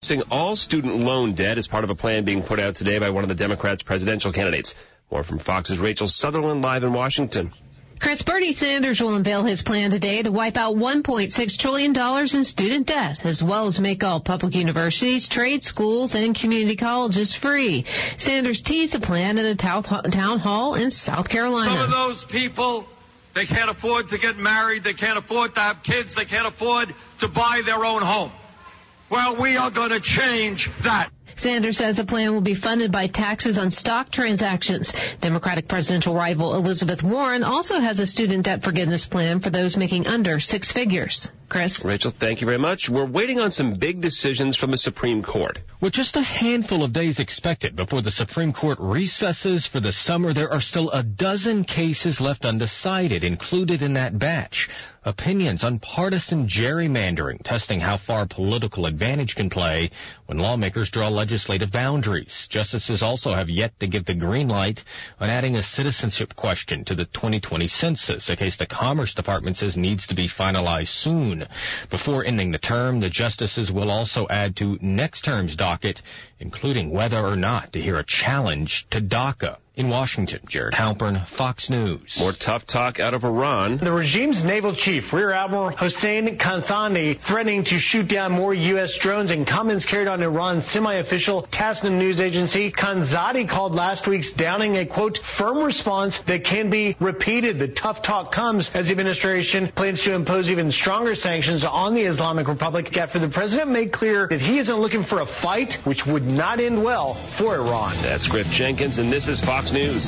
All student loan debt is part of a plan being put out today by one of the Democrats' presidential candidates. More from Fox's Rachel Sutherland live in Washington. Chris, Bernie Sanders will unveil his plan today to wipe out $1.6 trillion in student debt, as well as make all public universities, trade schools, and community colleges free. Sanders teased the plan at a town hall in South Carolina. Some of those people, they can't afford to get married, they can't afford to have kids, they can't afford to buy their own home. Well, we are going to change that. Sanders says the plan will be funded by taxes on stock transactions. Democratic presidential rival Elizabeth Warren also has a student debt forgiveness plan for those making under six figures. Chris? Rachel, thank you very much. We're waiting on some big decisions from the Supreme Court. With just a handful of days expected before the Supreme Court recesses for the summer, there are still a dozen cases left undecided, included in that batch. Opinions on partisan gerrymandering, testing how far political advantage can play when lawmakers draw legislative boundaries. Justices also have yet to give the green light on adding a citizenship question to the 2020 census, a case the Commerce Department says needs to be finalized soon. Before ending the term, the justices will also add to next term's docket, including whether or not to hear a challenge to DACA. In Washington, Jared Halpern, Fox News. More tough talk out of Iran. The regime's naval chief, Rear Admiral Hossein Kanzani, threatening to shoot down more U.S. drones in comments carried on Iran's semi-official Tasnim news agency. Kanzani called last week's downing a, quote, firm response that can be repeated. The tough talk comes as the administration plans to impose even stronger sanctions on the Islamic Republic after the president made clear that he isn't looking for a fight, which would not end well for Iran. That's Griff Jenkins, and this is Fox News.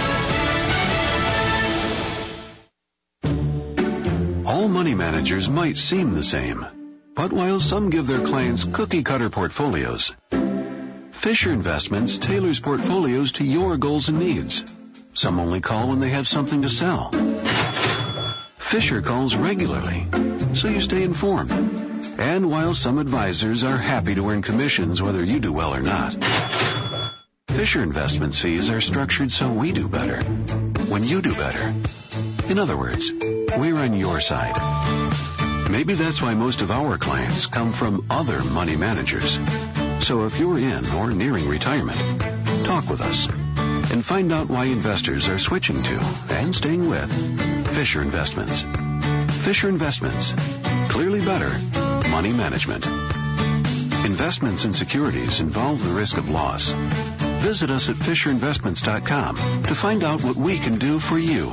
All money managers might seem the same, but while some give their clients cookie-cutter portfolios, Fisher Investments tailors portfolios to your goals and needs. Some only call when they have something to sell. Fisher calls regularly, so you stay informed. And while some advisors are happy to earn commissions whether you do well or not, Fisher Investments fees are structured so we do better when you do better. In other words, we're on your side. Maybe that's why most of our clients come from other money managers. So if you're in or nearing retirement, talk with us and find out why investors are switching to and staying with Fisher Investments. Fisher Investments. Clearly better money management. Investments in securities involve the risk of loss. Visit us at FisherInvestments.com to find out what we can do for you.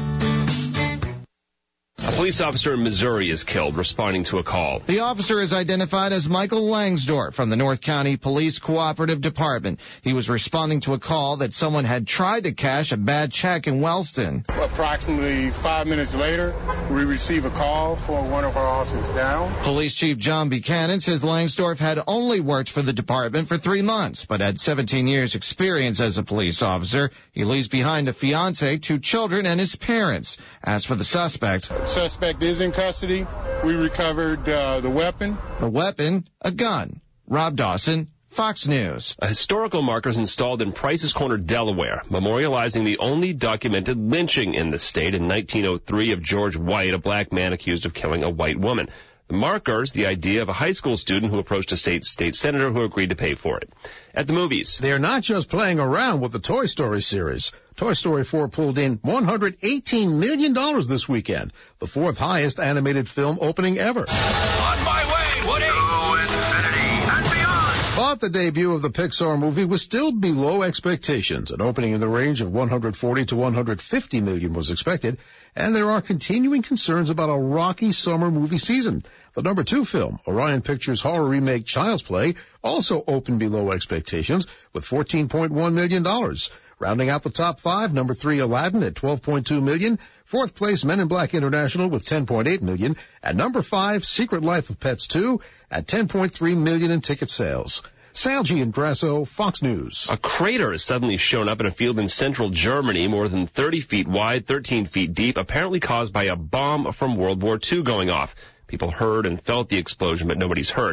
A police officer in Missouri is killed responding to a call. The officer is identified as Michael Langsdorf from the North County Police Cooperative Department. He was responding to a call that someone had tried to cash a bad check in Wellston. Approximately 5 minutes later, we receive a call for one of our officers down. Police Chief John Buchanan says Langsdorf had only worked for the department for 3 months, but had 17 years experience as a police officer. He leaves behind a fiancé, 2 children, and his parents. As for the suspect, Suspect is in custody. We recovered the weapon. The weapon, a gun. Rob Dawson, Fox News. A historical marker is installed in Price's Corner, Delaware, memorializing the only documented lynching in the state in 1903 of George White, a black man accused of killing a white woman. The marker's the idea of a high school student who approached a state senator who agreed to pay for it. At the movies, they are not just playing around with the Toy Story series. Toy Story 4 pulled in $118 million this weekend, the 4th highest animated film opening ever. On my way, Woody! To infinity and beyond! But the debut of the Pixar movie was still below expectations. An opening in the range of $140 to $150 million was expected, and there are continuing concerns about a rocky summer movie season. The number 2 film, Orion Pictures' horror remake Child's Play, also opened below expectations with $14.1 million. Rounding out the top 5, number 3, Aladdin at $12.2 million. 4th place, Men in Black International with $10.8 million. And number 5, Secret Life of Pets 2 at $10.3 million in ticket sales. Sal Giangrasso, Fox News. A crater has suddenly shown up in a field in central Germany, more than 30 feet wide, 13 feet deep, apparently caused by a bomb from World War II going off. People heard and felt the explosion, but nobody's hurt.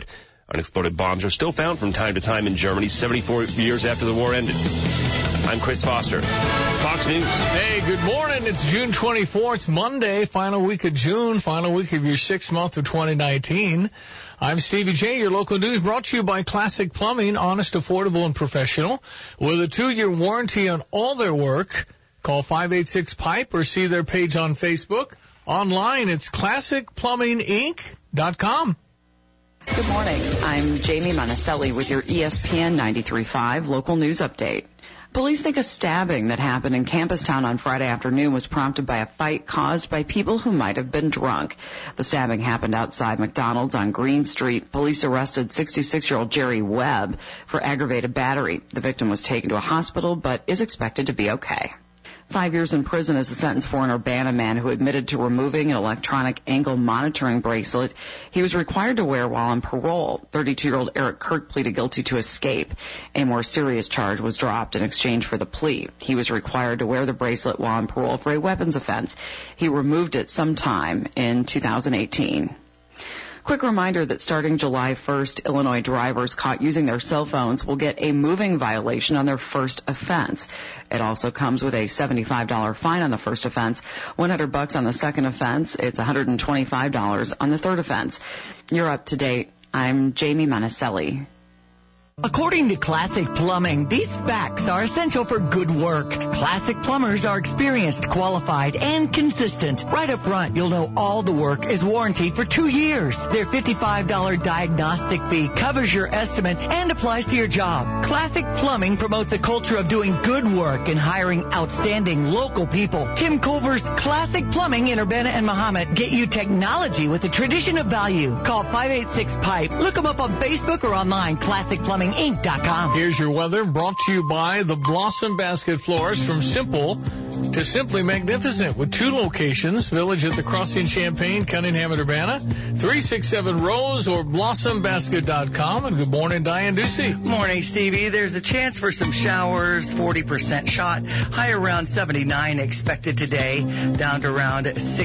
Unexploded bombs are still found from time to time in Germany 74 years after the war ended. I'm Chris Foster, Fox News. Hey, good morning. It's June 24th. It's Monday, final week of June, final week of your 6th month of 2019. I'm Stevie J, your local news, brought to you by Classic Plumbing, honest, affordable, and professional. With a 2-year warranty on all their work, call 586-PIPE or see their page on Facebook. Online, it's classicplumbinginc.com. Good morning. I'm Jamie Monticelli with your ESPN 93.5 local news update. Police think a stabbing that happened in Campustown on Friday afternoon was prompted by a fight caused by people who might have been drunk. The stabbing happened outside McDonald's on Green Street. Police arrested 66-year-old Jerry Webb for aggravated battery. The victim was taken to a hospital but is expected to be okay. 5 years in prison is the sentence for an Urbana man who admitted to removing an electronic ankle monitoring bracelet he was required to wear while on parole. 32-year-old Eric Kirk pleaded guilty to escape. A more serious charge was dropped in exchange for the plea. He was required to wear the bracelet while on parole for a weapons offense. He removed it sometime in 2018. Quick reminder that starting July 1st, Illinois drivers caught using their cell phones will get a moving violation on their first offense. It also comes with a $75 fine on the first offense, $100 on the second offense. It's $125 on the third offense. You're up to date. I'm Jamie Monticelli. According to Classic Plumbing, these facts are essential for good work. Classic plumbers are experienced, qualified, and consistent. Right up front, you'll know all the work is warranted for 2 years. Their $55 diagnostic fee covers your estimate and applies to your job. Classic Plumbing promotes a culture of doing good work and hiring outstanding local people. Tim Culver's Classic Plumbing in Urbana and Mahomet get you technology with a tradition of value. Call 586-PIPE. Look them up on Facebook or online, classicplumbinginc.com. Here's your weather, brought to you by the Blossom Basket Florist. From simple to simply magnificent, with 2 locations, Village at the Crossing, Champaign, Cunningham, and Urbana, 367 Rose or blossombasket.com. And good morning, Diane Ducey. Morning, Stevie. There's a chance for some showers, 40% shot, high around 79 expected today, down to around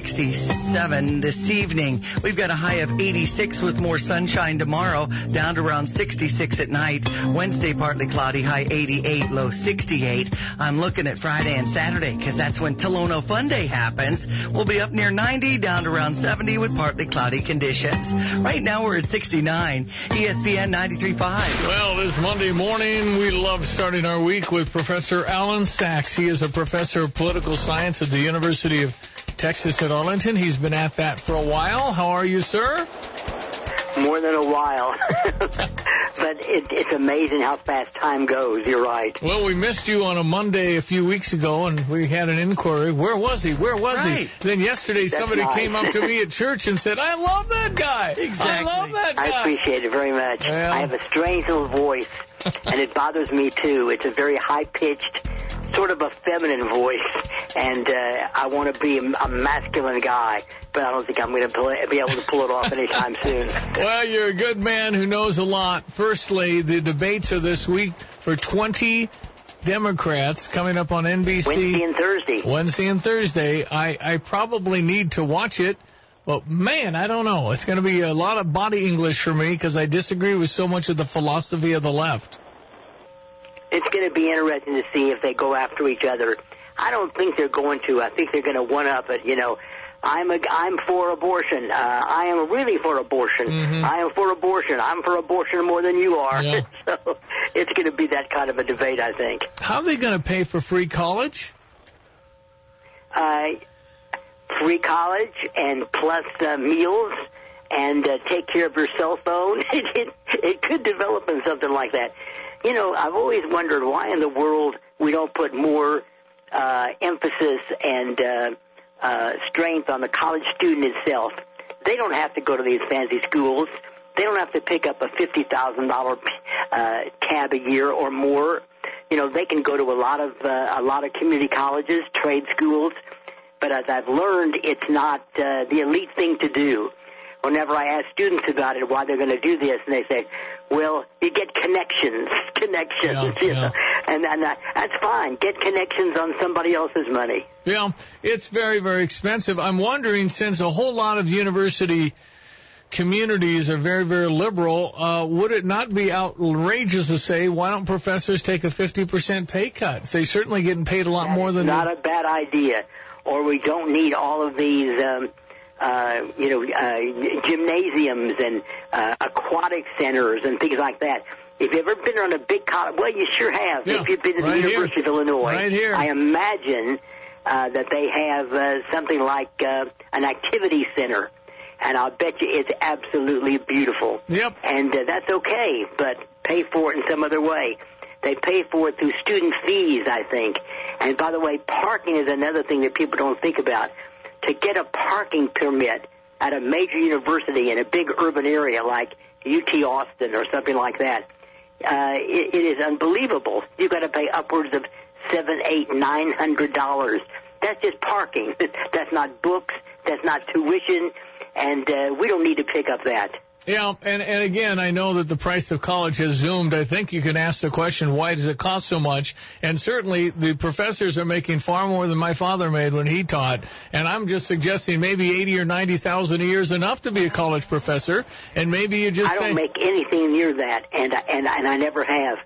67 this evening. We've got a high of 86 with more sunshine tomorrow, down to around 66 at night. Wednesday, partly cloudy, high 88, low 68. I'm looking at Friday and Saturday because that's when Tolono Fun Day happens. We'll be up near 90, down to around 70 with partly cloudy conditions. Right now we're at 69. ESPN 93.5. Well, this Monday morning, we love starting our week with Professor Alan Sachs. He is a professor of political science at the University of Texas at Arlington. He's been at that for a while. How are you, sir? More than a while. But it's amazing how fast time goes. You're right. Well, we missed you on a Monday a few weeks ago, and we had an inquiry. Where was he? Where was he? Then yesterday, somebody came up to me at church and said, I love that guy. Exactly. I love that guy. I appreciate it very much. Well, I have a strange little voice, and it bothers me, too. It's a very high-pitched, sort of a feminine voice, and I want to be a masculine guy, but I don't think I'm going to be able to pull it off anytime soon. Well, you're a good man who knows a lot. Firstly, the debates are this week for 20 Democrats coming up on NBC. Wednesday and Thursday. I probably need to watch it. Well, man, I don't know. It's going to be a lot of body English for me because I disagree with so much of the philosophy of the left. It's going to be interesting to see if they go after each other. I don't think they're going to. I think they're going to one-up it. You know, I'm for abortion. I am really for abortion. Mm-hmm. I am for abortion. I'm for abortion more than you are. Yeah. So it's going to be that kind of a debate, I think. How are they going to pay for free college? Free college and plus meals and take care of your cell phone. It could develop in something like that. You know, I've always wondered why in the world we don't put more emphasis and strength on the college student itself. They don't have to go to these fancy schools. They don't have to pick up a $50,000 tab a year or more. You know, they can go to a lot of community colleges, trade schools. But as I've learned, it's not the elite thing to do. Whenever I ask students about it, why they're going to do this, and they say, well, you get connections, yeah. You know? And that's fine. Get connections on somebody else's money. Yeah, it's very, very expensive. I'm wondering, since a whole lot of university communities are very, very liberal. Would it not be outrageous to say, why don't professors take a 50% pay cut? They're certainly getting paid a lot more than... Not a bad idea. Or we don't need all of these, gymnasiums and aquatic centers and things like that. If you've ever been on a big college, well, you sure have. Yeah, if you've been to the University of Illinois, right here. I imagine that they have something like an activity center. And I'll bet you it's absolutely beautiful. Yep. And that's okay, but pay for it in some other way. They pay for it through student fees, I think. And by the way, parking is another thing that people don't think about. To get a parking permit at a major university in a big urban area like UT Austin or something like that, it is unbelievable. You've got to pay upwards of $700, $800, $900. That's just parking. That's not books. That's not tuition. And we don't need to pick up that. Yeah, and again, I know that the price of college has zoomed. I think you can ask the question, why does it cost so much? And certainly the professors are making far more than my father made when he taught. And I'm just suggesting maybe $80,000 or $90,000 a year is enough to be a college professor. And maybe you just I don't make anything near that, and I never have.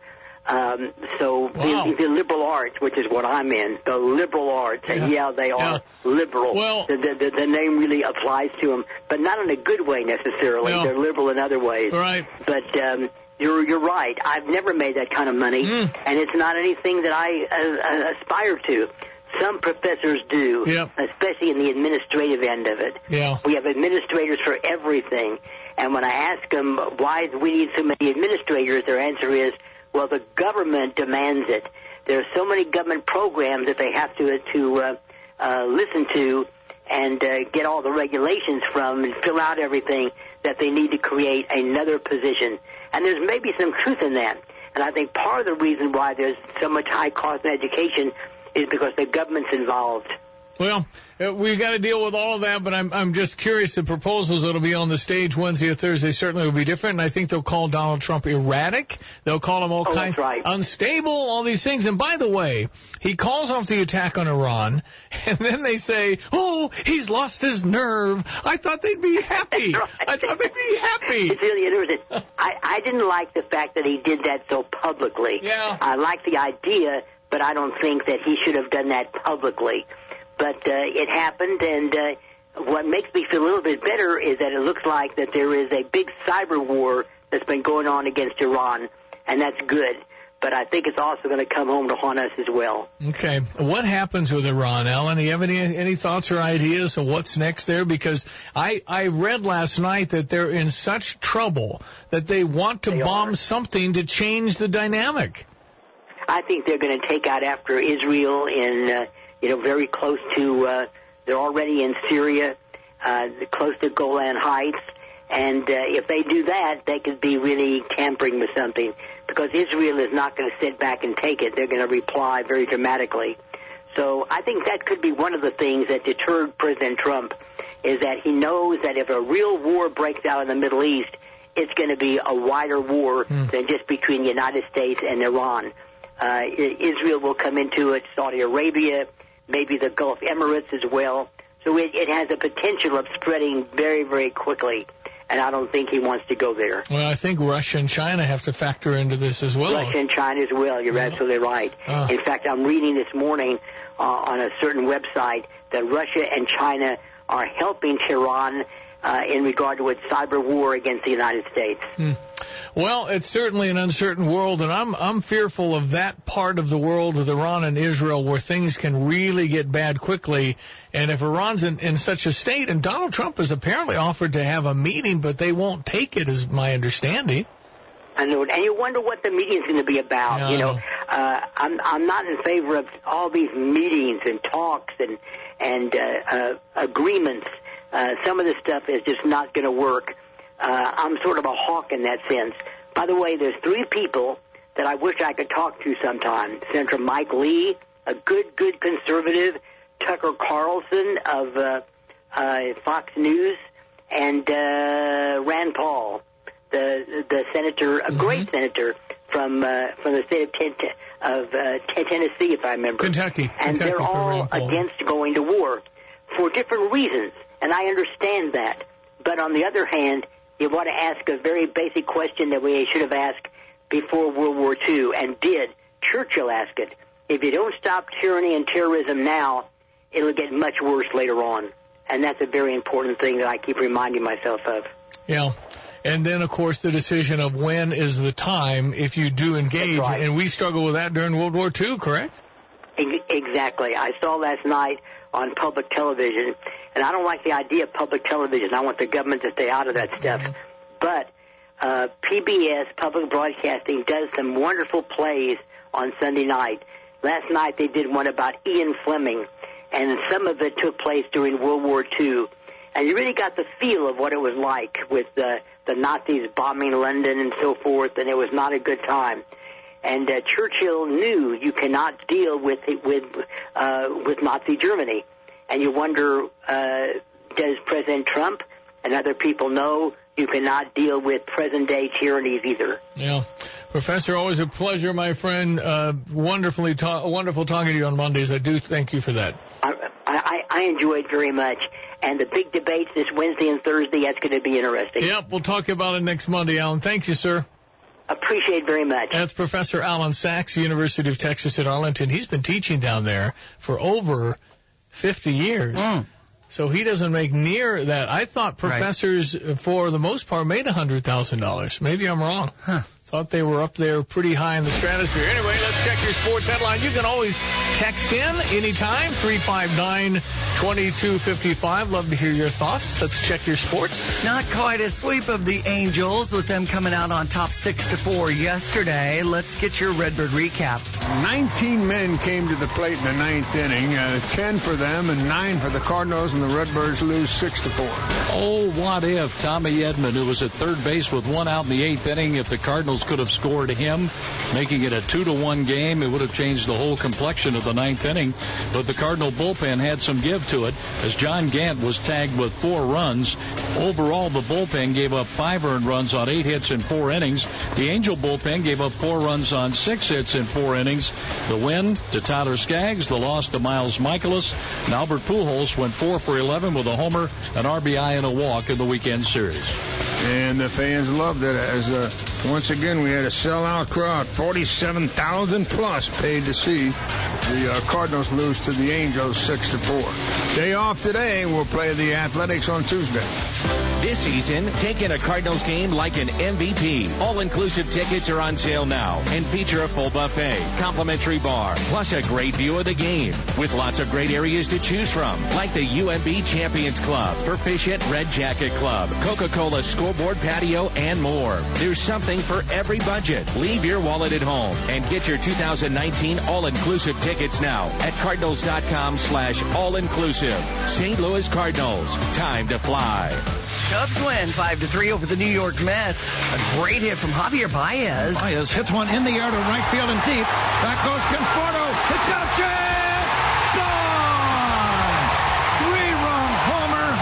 So wow. the liberal arts, which is what I'm in, the liberal arts, and they are liberal. Well, the name really applies to them, but not in a good way necessarily. No. They're liberal in other ways. Right. But you're right. I've never made that kind of money, and it's not anything that I aspire to. Some professors do, especially in the administrative end of it. Yeah. We have administrators for everything, and when I ask them why do we need so many administrators, their answer is, well, the government demands it. There are so many government programs that they have to listen to and get all the regulations from and fill out everything that they need to create another position. And there's maybe some truth in that. And I think part of the reason why there's so much high cost in education is because the government's involved. Well, we've got to deal with all of that, but I'm just curious. The proposals that will be on the stage Wednesday or Thursday certainly will be different, and I think they'll call Donald Trump erratic. They'll call him all kinds unstable, all these things. And by the way, he calls off the attack on Iran, and then they say, oh, he's lost his nerve. I thought they'd be happy. Right. I thought they'd be happy. It's really interesting. I didn't like the fact that he did that so publicly. Yeah. I like the idea, but I don't think that he should have done that publicly. But it happened, and what makes me feel a little bit better is that it looks like that there is a big cyber war that's been going on against Iran, and that's good. But I think it's also going to come home to haunt us as well. Okay. What happens with Iran, Alan? Do you have any thoughts or ideas of what's next there? Because I read last night that they're in such trouble that they want to bomb something to change the dynamic. I think they're going to take out after Israel in... very close to, they're already in Syria, close to Golan Heights. And if they do that, they could be really tampering with something. Because Israel is not going to sit back and take it. They're going to reply very dramatically. So I think that could be one of the things that deterred President Trump, is that he knows that if a real war breaks out in the Middle East, it's going to be a wider war than just between the United States and Iran. Israel will come into it, Saudi Arabia, maybe the Gulf Emirates as well. So it has a potential of spreading very, very quickly, and I don't think he wants to go there. Well, I think Russia and China have to factor into this as well. Russia and China as well. You're absolutely right. In fact, I'm reading this morning on a certain website that Russia and China are helping Tehran in regard to its cyber war against the United States. Well, it's certainly an uncertain world, and I'm fearful of that part of the world with Iran and Israel where things can really get bad quickly. And if Iran's in such a state, and Donald Trump has apparently offered to have a meeting, but they won't take it, is my understanding. I know, and you wonder what the meeting's going to be about. I'm not in favor of all these meetings and talks and agreements. Some of this stuff is just not going to work. I'm sort of a hawk in that sense. By the way, there's 3 people that I wish I could talk to sometime. Senator Mike Lee, a good conservative, Tucker Carlson of Fox News, and Rand Paul, the senator, a great senator from the state of Tennessee, if I remember. Kentucky. And Kentucky they're all against going to war for different reasons, and I understand that. But on the other hand, you want to ask a very basic question that we should have asked before World War II, and did. Churchill asked it. If you don't stop tyranny and terrorism now, it'll get much worse later on. And that's a very important thing that I keep reminding myself of. Yeah. And then, of course, the decision of when is the time if you do engage. That's right. And we struggled with that during World War II, correct? Exactly. I saw last night on public television, and I don't like the idea of public television. I want the government to stay out of that stuff. Mm-hmm. But PBS, Public Broadcasting, does some wonderful plays on Sunday night. Last night they did one about Ian Fleming, and some of it took place during World War II. And you really got the feel of what it was like with the Nazis bombing London and so forth, and it was not a good time. And Churchill knew you cannot deal with Nazi Germany. And you wonder, does President Trump and other people know you cannot deal with present-day tyrannies either? Yeah. Professor, always a pleasure, my friend. Wonderful talking to you on Mondays. I do thank you for that. I enjoy it very much. And the big debates this Wednesday and Thursday, that's going to be interesting. Yep, we'll talk about it next Monday, Alan. Thank you, sir. Appreciate it very much. That's Professor Alan Sachs, University of Texas at Arlington. He's been teaching down there for over 50 years. So he doesn't make near that. I thought professors, for the most part, made $100,000. Maybe I'm wrong. Thought they were up there pretty high in the stratosphere. Anyway, let's check your sports headline. You can always text in anytime, 359-2255. Love to hear your thoughts. Let's check your sports. Not quite a sweep of the Angels with them coming out on top 6-4 yesterday. Let's get your Redbird recap. 19 men came to the plate in the ninth inning, 10 for them and 9 for the Cardinals, and the Redbirds lose 6-4. Oh, what if Tommy Edman, who was at third base with one out in the eighth inning, if the Cardinals could have scored him, making it a 2-1 game, it would have changed the whole complexion of the ninth inning. But the Cardinal bullpen had some give to it as John Gant was tagged with 4 runs. Overall, the bullpen gave up 5 earned runs on 8 hits in 4 innings. The Angel bullpen gave up 4 runs on 6 hits in 4 innings. The win to Tyler Skaggs, the loss to Miles Michaelis, and Albert Pujols went 4 for 11 with a homer, an RBI, and a walk in the weekend series. And the fans loved it as once again we had a sellout crowd, 47,000 plus paid to see the Cardinals lose to the Angels 6-4. Day off today. We'll play the Athletics on Tuesday. This season, take in a Cardinals game like an MVP. All-inclusive tickets are on sale now and feature a full buffet, complimentary bar, plus a great view of the game with lots of great areas to choose from, like the UMB Champions Club, Proficient Red Jacket Club, Coca-Cola scoreboard patio, and more. There's something for every budget. Leave your wallet at home and get your 2019 all-inclusive tickets now at cardinals.com/all-inclusive. St. Louis Cardinals, time to fly. Cubs win 5-3 over the New York Mets. A great hit from Javier Baez. Baez hits one in the air to right field and deep. Back goes Conforto. It's got a chance. Gone! 3-run homer,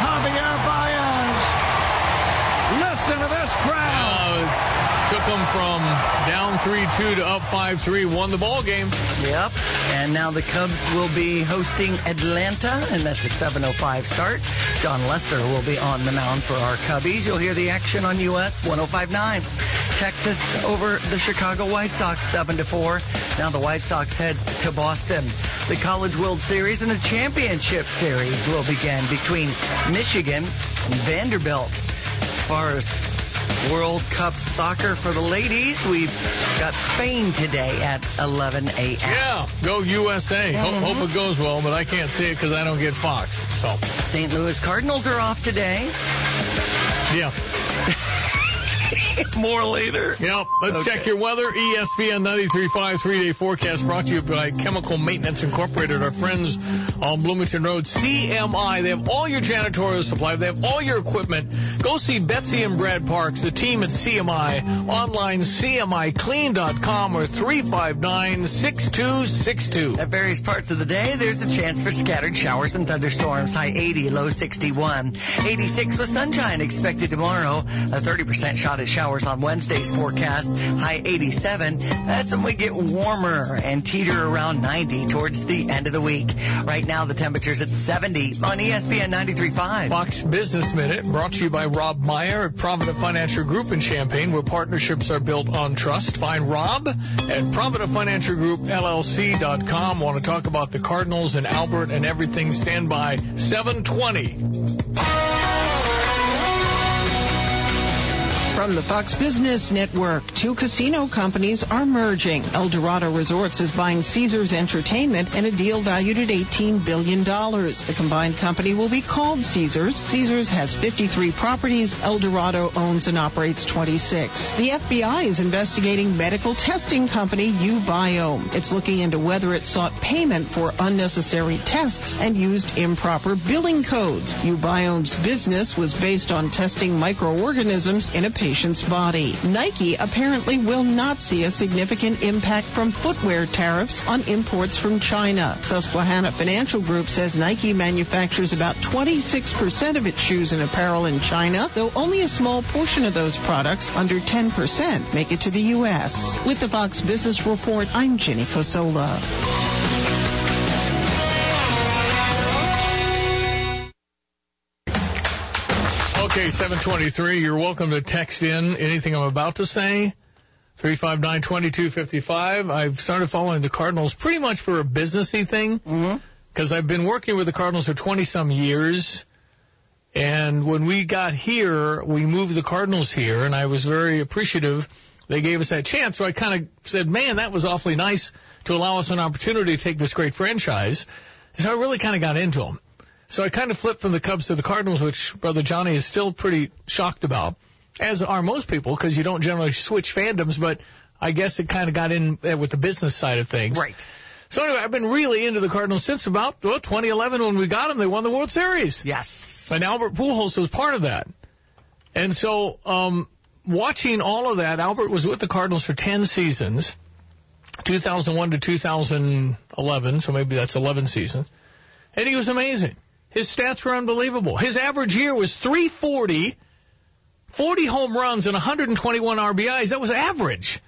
Javier Baez. Listen to this crowd. Took them from down 3-2 to up 5-3, won the ball game. Yep. And now the Cubs will be hosting Atlanta, and that's a 7:05 start. John Lester will be on the mound for our Cubbies. You'll hear the action on US 105.9. Texas over the Chicago White Sox 7-4. Now the White Sox head to Boston. The College World Series and the Championship Series will begin between Michigan and Vanderbilt. As far as World Cup soccer for the ladies, we've got Spain today at 11 a.m. Yeah, go USA. Hope it goes well, but I can't see it because I don't get Fox. So St. Louis Cardinals are off today. Yeah. More later. Yep. Let's check your weather. ESPN 93.5 3-day forecast brought to you by Chemical Maintenance Incorporated, our friends on Bloomington Road. CMI. They have all your janitorial supply. They have all your equipment. Go see Betsy and Brad Parks, the team at CMI. Online, CMIClean.com or 359-6262. At various parts of the day, there's a chance for scattered showers and thunderstorms. High 80, low 61. 86 with sunshine expected tomorrow. A 30% shot at showers showers on Wednesday's forecast, high 87. That's when we get warmer and teeter around 90 towards the end of the week. Right now, the temperature's at 70 on ESPN 93.5. Fox Business Minute brought to you by Rob Meyer at Provident Financial Group in Champaign, where partnerships are built on trust. Find Rob at Provident Financial Group LLC.com. Want to talk about the Cardinals and Albert and everything? Stand by. 7:20. From the Fox Business Network, 2 casino companies are merging. El Dorado Resorts is buying Caesars Entertainment in a deal valued at $18 billion. The combined company will be called Caesars. Caesars has 53 properties. El Dorado owns and operates 26. The FBI is investigating medical testing company Ubiome. It's looking into whether it sought payment for unnecessary tests and used improper billing codes. Ubiome's business was based on testing microorganisms in a patient's body. Nike apparently will not see a significant impact from footwear tariffs on imports from China. Susquehanna Financial Group says Nike manufactures about 26% of its shoes and apparel in China, though only a small portion of those products, under 10%, make it to the U.S. With the Fox Business Report, I'm Jenny Cosola. Okay, 7:23. You're welcome to text in anything I'm about to say. 359-2255. I've started following the Cardinals pretty much for a businessy thing because I've been working with the Cardinals for 20-some years. And when we got here, we moved the Cardinals here, and I was very appreciative. They gave us that chance. So I kind of said, man, that was awfully nice to allow us an opportunity to take this great franchise. So I really kind of got into them. So I kind of flipped from the Cubs to the Cardinals, which Brother Johnny is still pretty shocked about, as are most people, because you don't generally switch fandoms, but I guess it kind of got in with the business side of things. Right. So anyway, I've been really into the Cardinals since about 2011 when we got them. They won the World Series. Yes. And Albert Pujols was part of that. And so watching all of that, Albert was with the Cardinals for 10 seasons, 2001 to 2011, so maybe that's 11 seasons. And he was amazing. His stats were unbelievable. His average year was 340, 40 home runs, and 121 RBIs. That was average.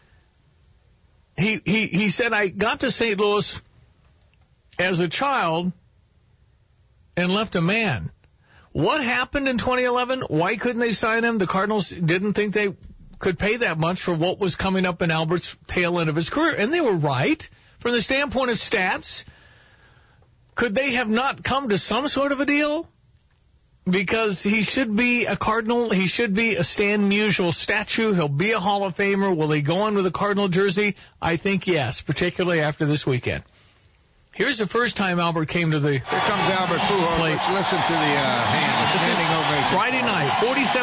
He said, I got to St. Louis as a child and left a man. What happened in 2011? Why couldn't they sign him? The Cardinals didn't think they could pay that much for what was coming up in Albert's tail end of his career. And they were right from the standpoint of stats. Could they have not come to some sort of a deal? Because he should be a Cardinal. He should be a Stan Musial statue. He'll be a Hall of Famer. Will they go on with a Cardinal jersey? I think yes, particularly after this weekend. Here's the first time Albert came to the Here comes Albert Pujols. plate. Let's listen to the hand. The standing ovation. Friday night,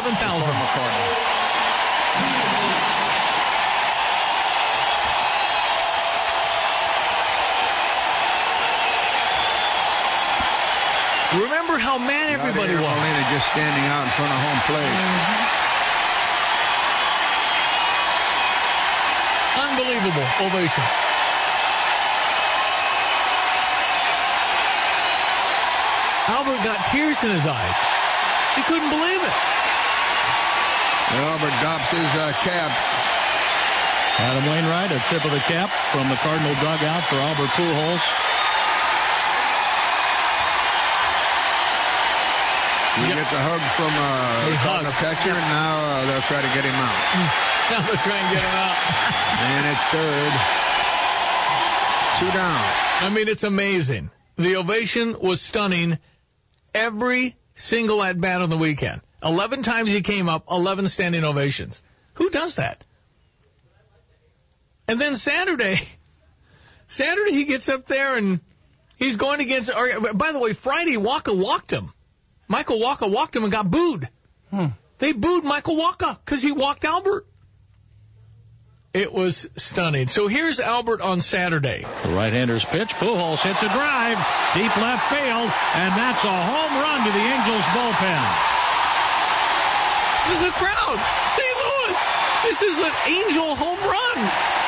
47,000. Remember how mad everybody was. Molina just standing out in front of home plate. Unbelievable ovation. Albert got tears in his eyes. He couldn't believe it. Albert drops his cap. Adam Wainwright, a tip of the cap from the Cardinal dugout for Albert Pujols. He gets a hug from the catcher, and now they'll try to get him out. Now they're trying to get him out. And it's third. 2 down. I mean, it's amazing. The ovation was stunning every single at-bat on the weekend. 11 times he came up, 11 standing ovations. Who does that? And then Saturday he gets up there and he's going against, by the way, Friday, Waka walked him. Michael Waka walked him and got booed. They booed Michael Waka because he walked Albert. It was stunning. So here's Albert on Saturday. The right-hander's pitch. Pujols hits a drive. Deep left field. And that's a home run to the Angels bullpen. There's a crowd. St. Louis. This is an Angel home run.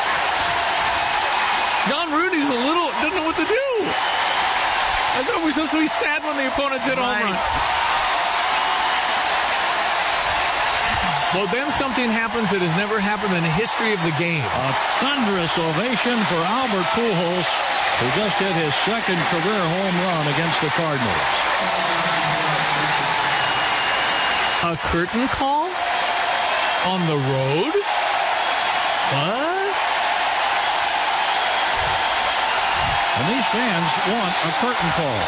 John Rudy's doesn't know what to do. I thought we were supposed to be sad when the opponents hit a home run. Well, then something happens that has never happened in the history of the game. A thunderous ovation for Albert Pujols, who just hit his second career home run against the Cardinals. A curtain call on the road? What? And these fans want a curtain call.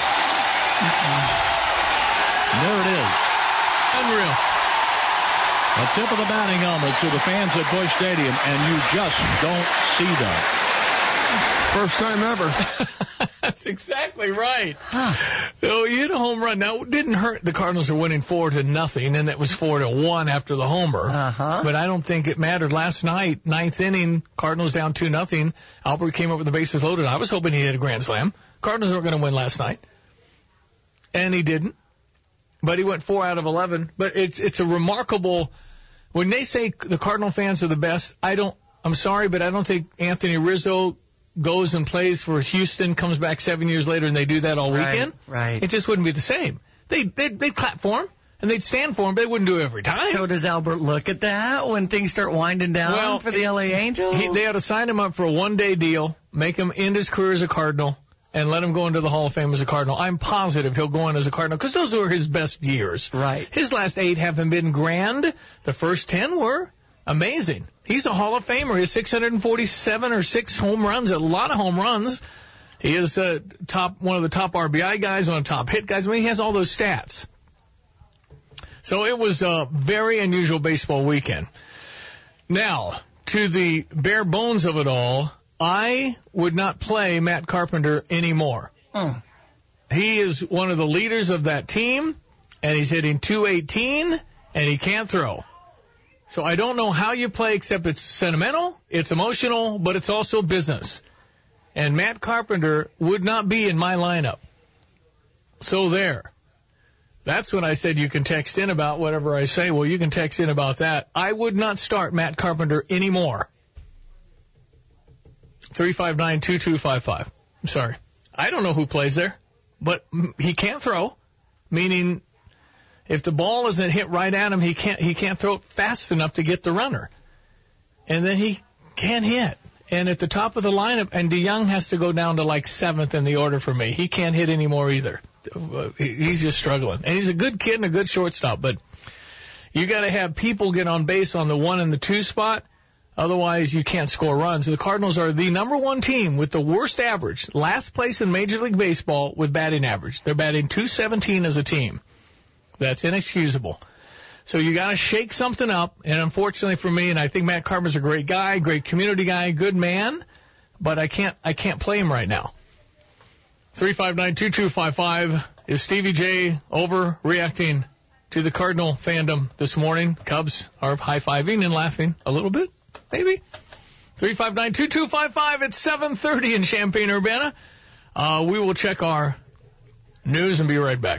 And there it is. Unreal. A tip of the batting helmet to the fans at Busch Stadium, and you just don't see that. First time ever. That's exactly right. So you hit a home run. Now, it didn't hurt. The Cardinals are winning 4-0, and that was 4-1 after the homer. But I don't think it mattered. Last night, 9th inning, Cardinals down 2-0. Albert came up with the bases loaded. I was hoping he hit a grand slam. Cardinals weren't going to win last night. And he didn't. But he went 4 out of 11. But it's a remarkable. When they say the Cardinal fans are the best, I'm sorry, but I don't think Anthony Rizzo goes and plays for Houston, comes back 7 years later, and they do that all weekend. Right. It just wouldn't be the same. They'd clap for him, and they'd stand for him, but they wouldn't do it every time. So does Albert look at that when things start winding down for the L.A. Angels? They ought to sign him up for a one-day deal, make him end his career as a Cardinal, and let him go into the Hall of Fame as a Cardinal. I'm positive he'll go in as a Cardinal, because those were his best years. Right. His last 8 haven't been grand. The first 10 were amazing. He's a Hall of Famer. He has 647 or 6 home runs, a lot of home runs. He is one of the top RBI guys, one of the top hit guys. I mean, he has all those stats. So it was a very unusual baseball weekend. Now, to the bare bones of it all, I would not play Matt Carpenter anymore. He is one of the leaders of that team, and he's hitting .218, and he can't throw. So I don't know how you play, except it's sentimental, it's emotional, but it's also business. And Matt Carpenter would not be in my lineup. So there. That's when I said you can text in about whatever I say. Well, you can text in about that. I would not start Matt Carpenter anymore. 359-2255. I'm sorry. I don't know who plays there, but he can't throw, meaning if the ball isn't hit right at him, he can't throw it fast enough to get the runner. And then he can't hit. And at the top of the lineup, and DeYoung has to go down to like 7th in the order for me. He can't hit anymore either. He's just struggling. And he's a good kid and a good shortstop, but you got to have people get on base on the 1 and the 2 spot. Otherwise, you can't score runs. The Cardinals are the number 1 team with the worst average, last place in Major League Baseball with batting average. They're batting .217 as a team. That's inexcusable. So you got to shake something up, and unfortunately for me, and I think Matt Carpenter's a great guy, great community guy, good man, but I can't play him right now. 359-2255. Is Stevie J overreacting to the Cardinal fandom this morning? Cubs are high-fiving and laughing a little bit, maybe. 359-2255 at 7:30 in Champaign-Urbana. We will check our news and be right back.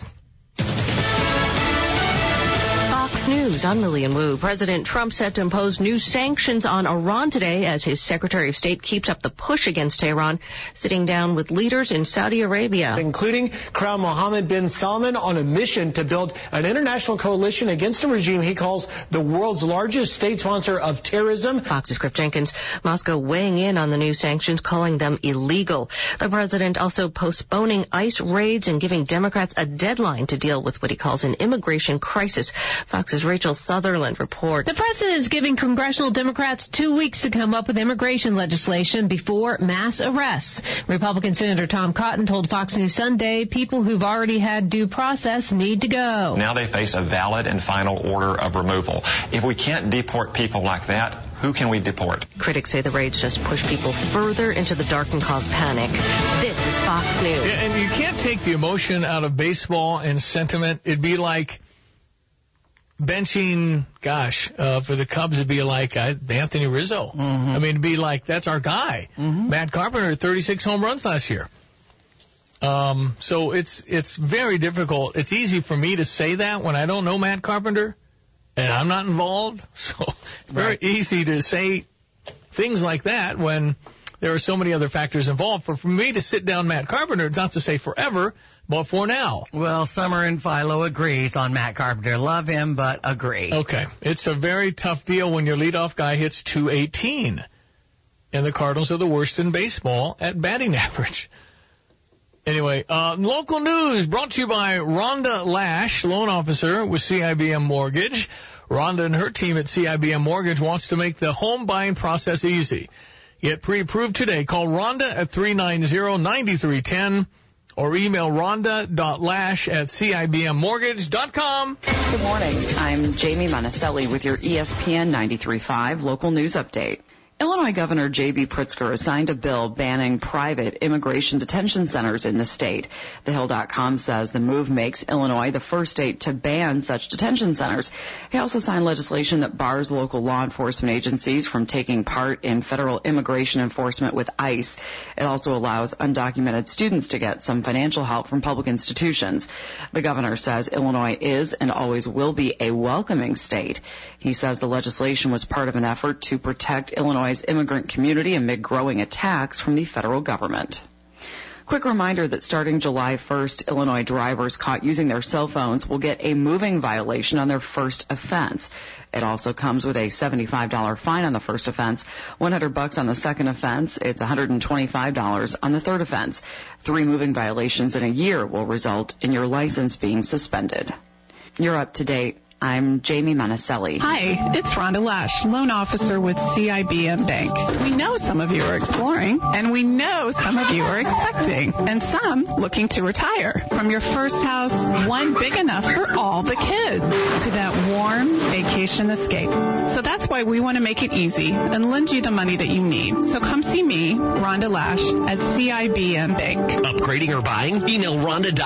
Fox News, I'm Lillian Wu. President Trump set to impose new sanctions on Iran today as his Secretary of State keeps up the push against Tehran, sitting down with leaders in Saudi Arabia, including Crown Mohammed bin Salman, on a mission to build an international coalition against a regime he calls the world's largest state sponsor of terrorism. Fox's Griff Jenkins. Moscow weighing in on the new sanctions, calling them illegal. The president also postponing ICE raids and giving Democrats a deadline to deal with what he calls an immigration crisis. Fox's Rachel Sutherland reports. The president is giving congressional Democrats 2 weeks to come up with immigration legislation before mass arrests. Republican Senator Tom Cotton told Fox News Sunday people who've already had due process need to go. Now they face a valid and final order of removal. If we can't deport people like that, who can we deport? Critics say the raids just push people further into the dark and cause panic. This is Fox News. Yeah, and you can't take the emotion out of baseball and sentiment. It'd be like benching, for the Cubs, it'd be like Anthony Rizzo. Mm-hmm. I mean, it'd be like, that's our guy. Mm-hmm. Matt Carpenter had 36 home runs last year. So it's very difficult. It's easy for me to say that when I don't know Matt Carpenter and I'm not involved. So very easy to say things like that when there are so many other factors involved. For me to sit down Matt Carpenter, not to say forever, but for now. Well, Summer and Philo agrees on Matt Carpenter. Love him, but agree. Okay. It's a very tough deal when your leadoff guy hits .218. And the Cardinals are the worst in baseball at batting average. Anyway, local news brought to you by Rhonda Lash, loan officer with CIBM Mortgage. Rhonda and her team at CIBM Mortgage wants to make the home buying process easy. Get pre-approved today. Call Rhonda at 390-9310 or email rhonda.lash@cibmmortgage.com. Good morning. I'm Jamie Monticelli with your ESPN 93.5 local news update. Illinois Governor J.B. Pritzker has signed a bill banning private immigration detention centers in the state. TheHill.com says the move makes Illinois the first state to ban such detention centers. He also signed legislation that bars local law enforcement agencies from taking part in federal immigration enforcement with ICE. It also allows undocumented students to get some financial help from public institutions. The governor says Illinois is and always will be a welcoming state. He says the legislation was part of an effort to protect Illinois' immigrant community amid growing attacks from the federal government. Quick reminder that starting July 1st, Illinois drivers caught using their cell phones will get a moving violation on their first offense. It also comes with a $75 fine on the first offense, $100 on the second offense. It's $125 on the third offense. 3 moving violations in a year will result in your license being suspended. You're up to date. I'm Jamie Monticelli. Hi, it's Rhonda Lash, loan officer with CIBM Bank. We know some of you are exploring, and we know some of you are expecting, and some looking to retire. From your first house, one big enough for all the kids, to that warm vacation escape. So that's why we want to make it easy and lend you the money that you need. So come see me, Rhonda Lash, at CIBM Bank. Upgrading or buying? Email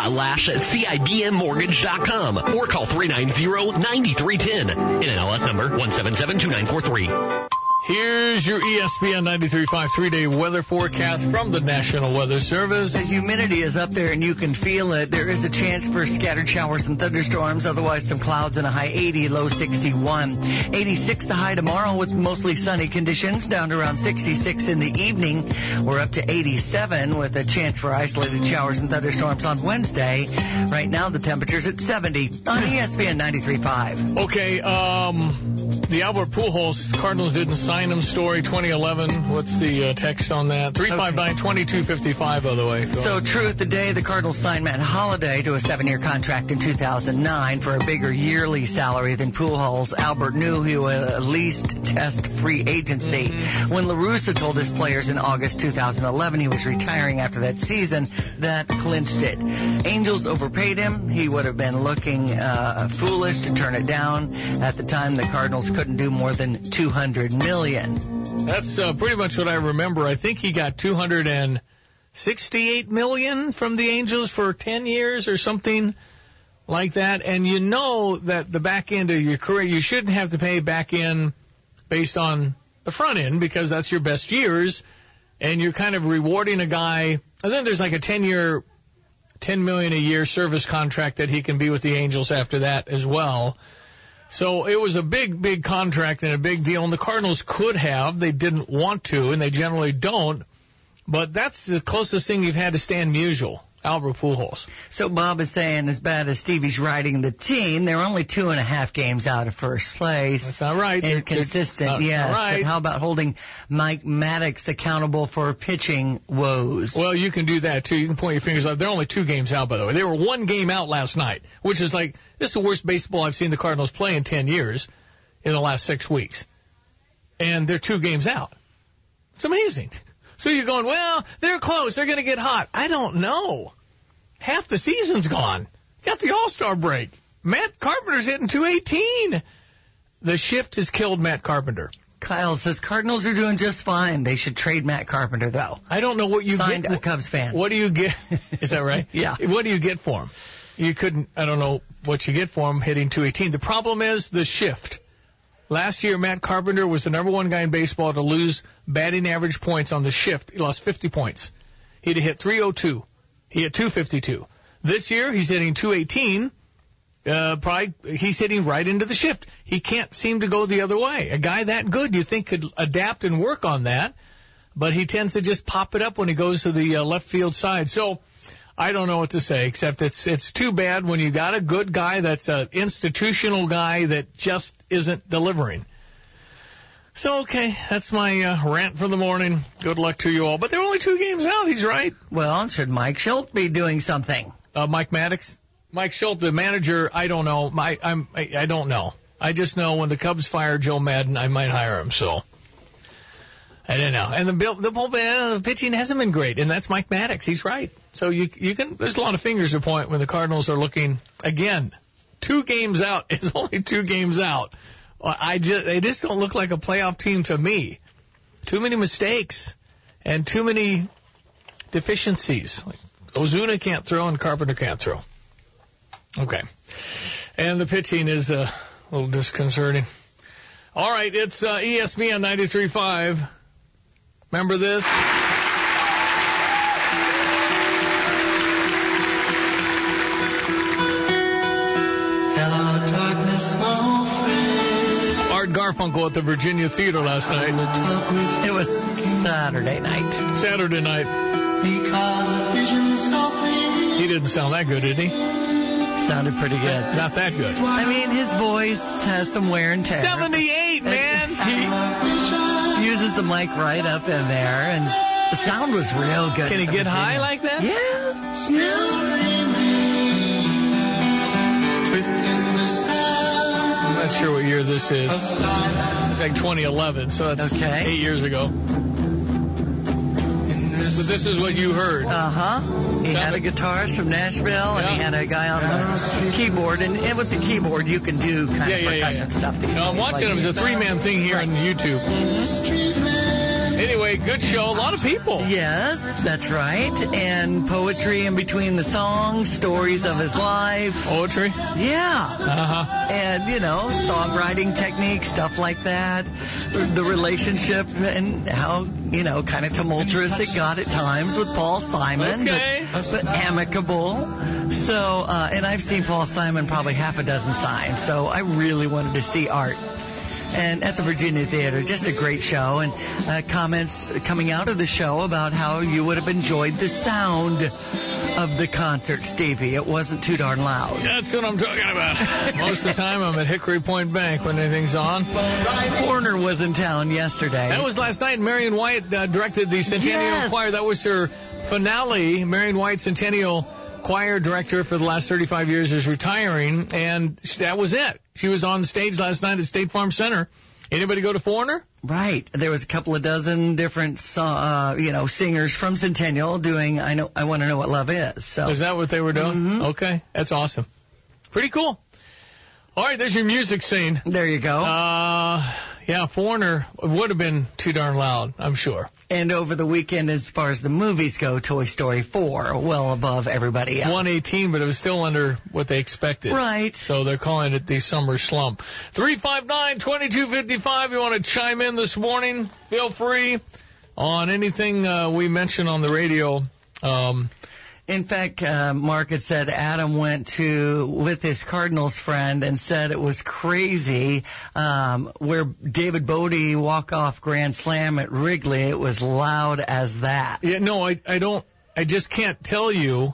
rhonda.lash@cibmmortgage.com or call 390-9310. NMLS number 1772943. Here's your ESPN 93.5 3-day weather forecast from the National Weather Service. The humidity is up there and you can feel it. There is a chance for scattered showers and thunderstorms, otherwise some clouds and a high 80, low 61. 86 the high tomorrow with mostly sunny conditions, down to around 66 in the evening. We're up to 87 with a chance for isolated showers and thunderstorms on Wednesday. Right now the temperature's at 70 on ESPN 93.5. Okay, the Albert Pujols Cardinals didn't sign him story 2011. What's the text on that? 359-2255, by the way. So, truth, today the Cardinals signed Matt Holliday to a 7-year contract in 2009 for a bigger yearly salary than Pujols. Albert knew he would at least test free agency. When La Russa told his players in August 2011 he was retiring after that season, that clinched it. Angels overpaid him. He would have been looking foolish to turn it down. At the time, the Cardinals couldn't do more than $200 million. That's pretty much what I remember. I think he got $268 million from the Angels for 10 years or something like that. And you know that the back end of your career, you shouldn't have to pay back end based on the front end because that's your best years. And you're kind of rewarding a guy. And then there's like a 10-year, $10 million a year service contract that he can be with the Angels after that as well. So it was a big, big contract and a big deal, and the Cardinals could have. They didn't want to, and they generally don't. But that's the closest thing you've had to Stan Musial, Albert Pujols. So Bob is saying, as bad as Stevie's riding the team, they're only 2.5 games out of first place. That's not right. Inconsistent, yes. Right. But how about holding Mike Maddox accountable for pitching woes? Well, you can do that, too. You can point your fingers out. They're only 2 games out, by the way. They were 1 game out last night, which is like, this is the worst baseball I've seen the Cardinals play in 10 years in the last 6 weeks. And they're 2 games out. It's amazing. So you're going, well, they're close. They're going to get hot. I don't know. Half the season's gone. Got the All-Star break. Matt Carpenter's hitting .218. The shift has killed Matt Carpenter. Kyle says Cardinals are doing just fine. They should trade Matt Carpenter, though. I don't know what you Signed a Cubs fan. What do you get? Is that right? Yeah. What do you get for him? You couldn't, I don't know what you get for him hitting .218. The problem is the shift. Last year, Matt Carpenter was the number 1 guy in baseball to lose batting average points on the shift. He lost 50 points. He'd have hit .302. He hit .252. This year, he's hitting .218. He's hitting right into the shift. He can't seem to go the other way. A guy that good, you think, could adapt and work on that. but he tends to just pop it up when he goes to the left field side. So I don't know what to say, except it's too bad when you got a good guy that's an institutional guy that just isn't delivering. So, okay, that's my rant for the morning. Good luck to you all. But there are only 2 games out. He's right. Well, should Mike Schultz be doing something? Mike Maddox? Mike Schultz, the manager, I don't know. I don't know. I just know when the Cubs fire Joe Madden, I might hire him, so I don't know. And the pitching hasn't been great, and that's Mike Maddox. He's right. So you can. There's a lot of fingers to point when the Cardinals are looking again. 2 games out. It's only 2 games out. They just don't look like a playoff team to me. Too many mistakes and too many deficiencies. Like Ozuna can't throw and Carpenter can't throw. Okay. And the pitching is a little disconcerting. All right, it's ESPN 93.5. Remember this? Hello, darkness, my friend. Art Garfunkel at the Virginia Theater last night. It was Saturday night. Saturday night. He didn't sound that good, did he? Sounded pretty good. Not that good. I mean, his voice has some wear and tear. 78, man! He uses the mic right up in there, and the sound was real good. Can he get high like that? Yeah. I'm not sure what year this is. It's like 2011, so that's okay. 8 years ago. But this is what you heard. Uh-huh. He had a guitarist from Nashville, and he had a guy on the keyboard. And with the keyboard, you can do kind of percussion stuff. No, I'm watching him. It's a 3-man thing here on YouTube. Anyway, good show. A lot of people. Yes, that's right. And poetry in between the songs, stories of his life. Poetry? Yeah. Uh-huh. And, songwriting techniques, stuff like that. The relationship and how, kind of tumultuous it got at times with Paul Simon. Okay. But amicable. So, and I've seen Paul Simon probably half a dozen times. So I really wanted to see Art. And at the Virginia Theater, just a great show, and comments coming out of the show about how you would have enjoyed the sound of the concert, Stevie. It wasn't too darn loud. That's what I'm talking about. Most of the time I'm at Hickory Point Bank when anything's on. Horner was in town yesterday. That was last night. Marion White directed the Centennial Choir. That was her finale. Marion White, Centennial Choir director for the last 35 years, is retiring, and that was it. She was on stage last night at State Farm Center. Anybody go to Foreigner? Right. There was a couple of dozen different, singers from Centennial doing I Want to Know What Love Is. So. Is that what they were doing? Mm-hmm. Okay. That's awesome. Pretty cool. All right, there's your music scene. There you go. Foreigner would have been too darn loud, I'm sure. And over the weekend, as far as the movies go, Toy Story 4, well above everybody else. 118, but it was still under what they expected. Right. So they're calling it the summer slump. 359-2255, you want to chime in this morning? Feel free on anything we mention on the radio. In fact, Mark had said Adam went with his Cardinals friend and said it was crazy where David Bodie walk-off grand slam at Wrigley. It was loud as that. Yeah, no, I just can't tell you.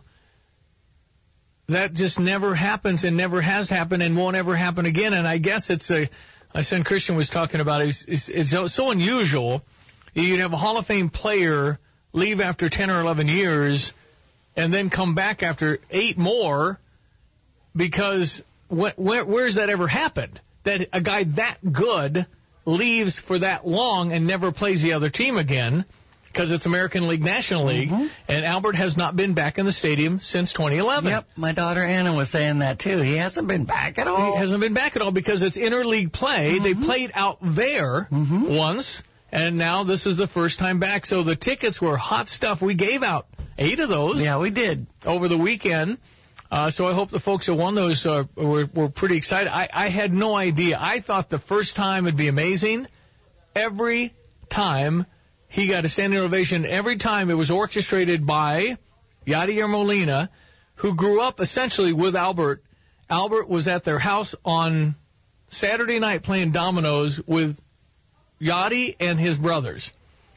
That just never happens and never has happened and won't ever happen again. And I guess my son Christian was talking about it. It's so unusual. You'd have a Hall of Fame player leave after 10 or 11 years and then come back after 8 more, because where's that ever happened? That a guy that good leaves for that long and never plays the other team again, because it's American League, National League, and Albert has not been back in the stadium since 2011. Yep, my daughter Anna was saying that too. He hasn't been back at all. He hasn't been back at all because it's interleague play. They played out there once, and now this is the first time back. So the tickets were hot stuff. We gave out 8 of those. Yeah, we did. Over the weekend. So I hope the folks that won those were pretty excited. I had no idea. I thought the first time would be amazing. Every time he got a standing ovation, every time it was orchestrated by Yadier Molina, who grew up essentially with Albert. Albert was at their house on Saturday night playing dominoes with Yadi and his brothers.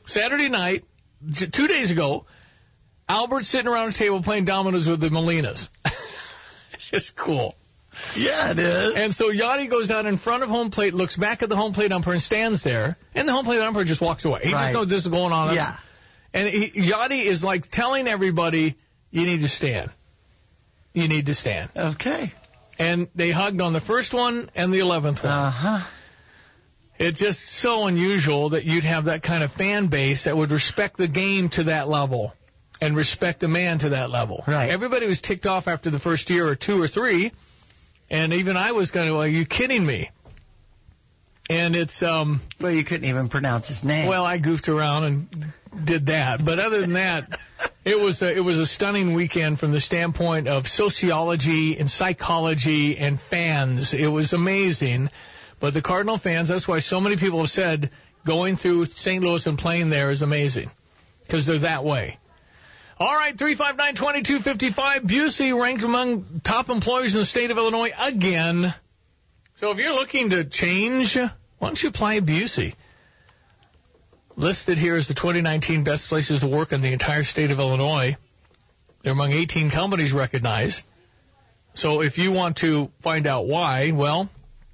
Saturday night, 2 days ago, Albert's sitting around a table playing dominoes with the Molinas. It's cool. Yeah, it is. And so Yachty goes out in front of home plate, looks back at the home plate umpire and stands there, and the home plate umpire just walks away. He just knows this is going on. Yeah. And Yachty is like telling everybody, you need to stand. You need to stand. Okay. And they hugged on the first one and the 11th one. Uh-huh. It's just so unusual that you'd have that kind of fan base that would respect the game to that level and respect the man to that level. Right. Everybody was ticked off after the first year or 2 or 3, and even I was kind of like, are you kidding me? And it's... Well, you couldn't even pronounce his name. Well, I goofed around and did that. But other than that, it was a stunning weekend from the standpoint of sociology and psychology and fans. It was amazing. But the Cardinal fans, that's why so many people have said going through St. Louis and playing there is amazing, because they're that way. All right, 359-2255. Busey ranked among top employers in the state of Illinois again. So if you're looking to change, why don't you apply Busey? Listed here as the 2019 best places to work in the entire state of Illinois. They're among 18 companies recognized. So if you want to find out why, well,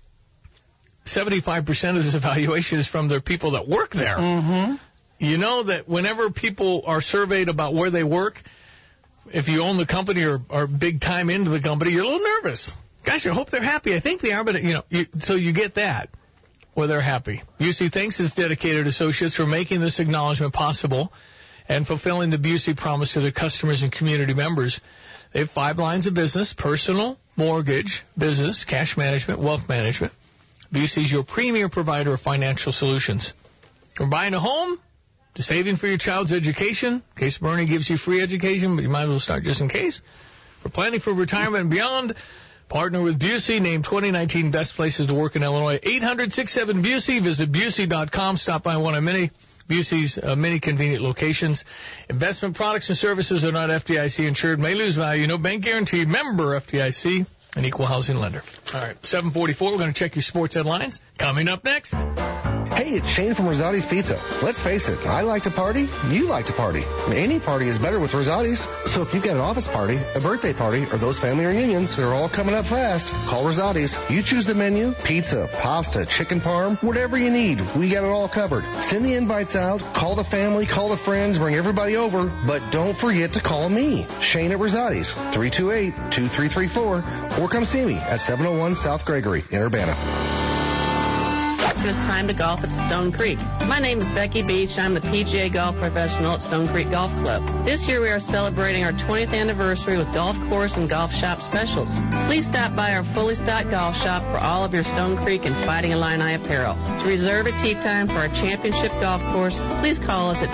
75% of this evaluation is from the people that work there. Mm-hmm. You know that whenever people are surveyed about where they work, if you own the company or are big time into the company, you're a little nervous. Gosh, I hope they're happy. I think they are, but, so you get that, where they're happy. Busey thanks its dedicated associates for making this acknowledgement possible and fulfilling the Busey promise to their customers and community members. They have 5 lines of business: personal, mortgage, business, cash management, wealth management. Busey's your premier provider of financial solutions. From buying a home to saving for your child's education, in case Bernie gives you free education, but you might as well start just in case. For planning for retirement and beyond, partner with Busey, named 2019 best places to work in Illinois. 800-67-BUSEY. Visit Busey.com. Stop by one of Busey's many convenient locations. Investment products and services are not FDIC insured, may lose value, no bank guarantee, member FDIC, an equal housing lender. All right, 744, we're going to check your sports headlines. Coming up next. Hey, it's Shane from Rosati's Pizza. Let's face it, I like to party, you like to party. Any party is better with Rosati's. So if you've got an office party, a birthday party, or those family reunions, they're all coming up fast. Call Rosati's. You choose the menu: pizza, pasta, chicken parm, whatever you need. We got it all covered. Send the invites out, call the family, call the friends, bring everybody over, but don't forget to call me, Shane at Rosati's, 328-2334, or come see me at 701 South Gregory in Urbana. It's time to golf at Stone Creek. My name is Becky Beach. I'm the PGA golf professional at Stone Creek Golf Club. This year we are celebrating our 20th anniversary with golf course and golf shop specials. Please stop by our fully stocked golf shop for all of your Stone Creek and Fighting Illini apparel. To reserve a tee time for our championship golf course, please call us at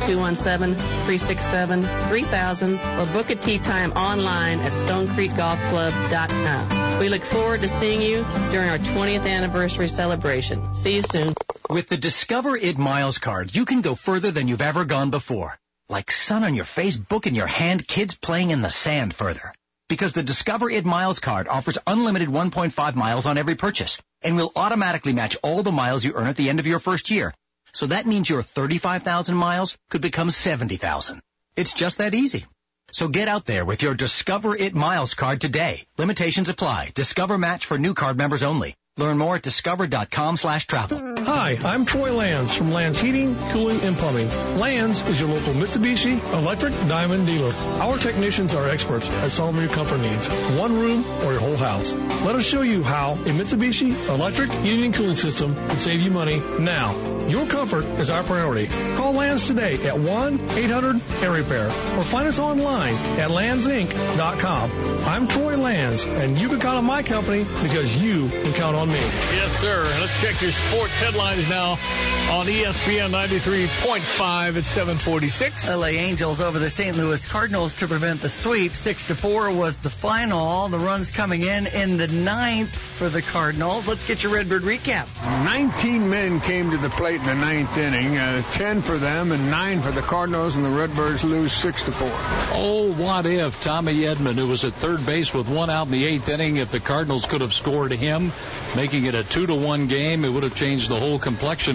217-367-3000 or book a tee time online at StoneCreekGolfClub.com. We look forward to seeing you during our 20th anniversary celebration. See you soon. With the Discover It Miles card, you can go further than you've ever gone before. Like sun on your face, book in your hand, kids playing in the sand further. Because the Discover It Miles card offers unlimited 1.5 miles on every purchase and will automatically match all the miles you earn at the end of your first year. So that means your 35,000 miles could become 70,000. It's just that easy. So get out there with your Discover It Miles card today. Limitations apply. Discover match for new card members only. Learn more at discover.com/travel. Hi, I'm Troy Lands from Lands Heating, Cooling, and Plumbing. Lands is your local Mitsubishi Electric Diamond dealer. Our technicians are experts at solving your comfort needs, one room or your whole house. Let us show you how a Mitsubishi Electric Heating and Cooling System can save you money now. Your comfort is our priority. Call Lands today at 1-800-AIR-REPAIR or find us online at landsinc.com. I'm Troy Lands, and you can count on my company because you can count on me. Yes, sir. Let's check your sports headlines now on ESPN 93.5 at 746. LA Angels over the St. Louis Cardinals to prevent the sweep. 6-4 was the final. All the runs coming in the ninth for the Cardinals. Let's get your Redbird recap. 19 men came to the plate in the ninth inning. 10 for them and 9 for the Cardinals, and the Redbirds lose 6-4. Oh, what if Tommy Edman, who was at third base with 1 out in the 8th inning, if the Cardinals could have scored him, making it a 2-1 game, it would have changed the whole complexion of the ninth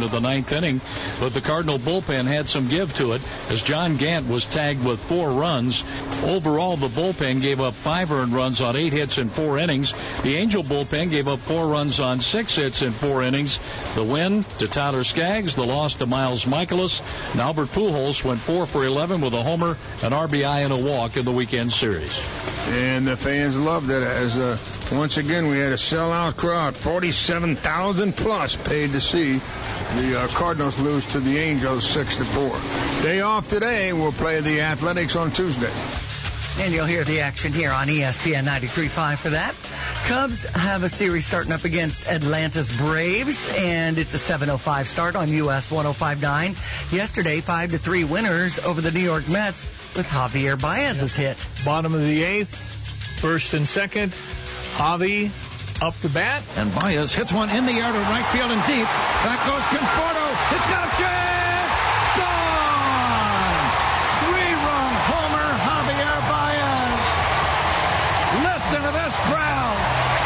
ninth inning, but the Cardinal bullpen had some give to it as John Gant was tagged with 4 runs. Overall, the bullpen gave up 5 earned runs on 8 hits in 4 innings. The Angel bullpen gave up 4 runs on 6 hits in 4 innings. The win to Tyler Skaggs, the loss to Miles Michaelis. And Albert Pujols went 4 for 11 with a homer, an RBI, and a walk in the weekend series. And the fans loved it as once again we had a sellout crowd. 47,000 plus paid to see the Cardinals lose to the Angels 6-4. Day off today. We'll play the Athletics on Tuesday. And you'll hear the action here on ESPN 93.5 for that. Cubs have a series starting up against Atlanta's Braves, and it's a 7:05 start on US 105.9. Yesterday, 5-3 winners over the New York Mets with Javier Baez's hit. Bottom of the 8th, first and second. Javi up to bat. And Baez hits one in the air to right field and deep. Back goes Conforto. It's got a chance. Gone! 3-run homer, Javier Baez. Listen to this crowd.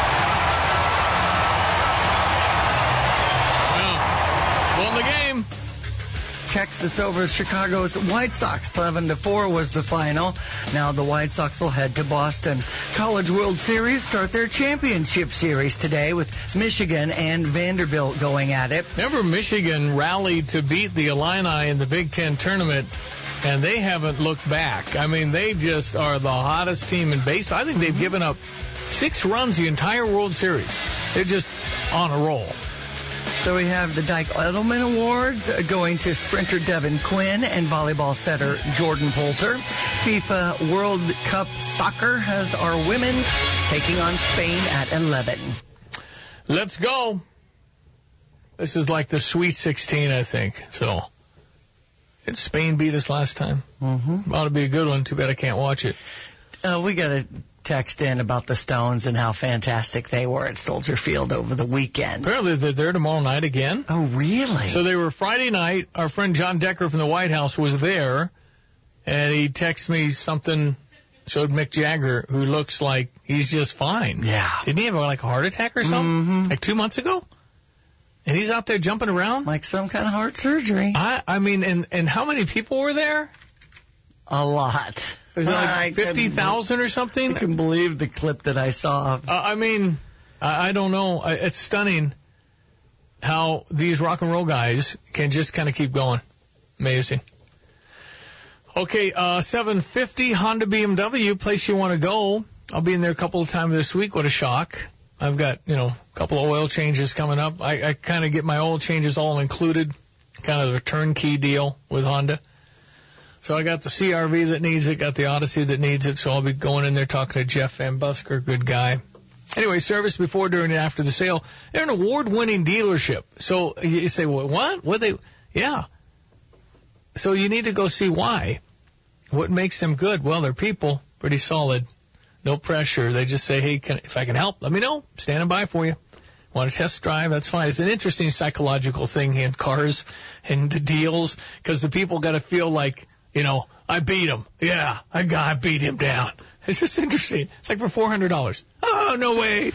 Well, won the game. Texas over Chicago's White Sox. 7-4 was the final. Now the White Sox will head to Boston. College World Series start their championship series today with Michigan and Vanderbilt going at it. Remember, Michigan rallied to beat the Illini in the Big Ten tournament, and they haven't looked back. I mean, they just are the hottest team in baseball. I think they've given up 6 runs the entire World Series. They're just on a roll. So we have the Dyke Edelman Awards going to sprinter Devin Quinn and volleyball setter Jordan Poulter. FIFA World Cup Soccer has our women taking on Spain at 11. Let's go. This is like the Sweet 16, I think. So, did Spain beat us last time? Mm-hmm. Ought to be a good one. Too bad I can't watch it. We got a text in about the Stones and how fantastic they were at Soldier Field over the weekend. Apparently they're there tomorrow night again. Oh, really? So they were Friday night. Our friend John Decker from the White House was there, and he texted me something, showed Mick Jagger, who looks like he's just fine. Yeah. Didn't he have like a heart attack or something? Mm-hmm. Like 2 months ago? And he's out there jumping around? Like some kind of heart surgery. I mean, and how many people were there? A lot. Was it like 50,000 or something? I can believe the clip that I saw. I mean, I don't know. It's stunning how these rock and roll guys can just kind of keep going. Amazing. Okay, 750 Honda BMW, place you want to go. I'll be in there a couple of times this week. What a shock. I've got, a couple of oil changes coming up. I kind of get my oil changes all included, kind of a turnkey deal with Honda. So I got the CR-V that needs it, got the Odyssey that needs it, so I'll be going in there talking to Jeff Van Busker, good guy. Anyway, service before, during, and after the sale. They're an award-winning dealership. So you say, well, what? Yeah. So you need to go see why. What makes them good? Well, they're people, pretty solid, no pressure. They just say, hey, if I can help, let me know. Standing by for you. Want to test drive? That's fine. It's an interesting psychological thing in cars and the deals, because the people got to feel like, I beat him. Yeah, I beat him down. It's just interesting. It's like for $400. Oh, no way.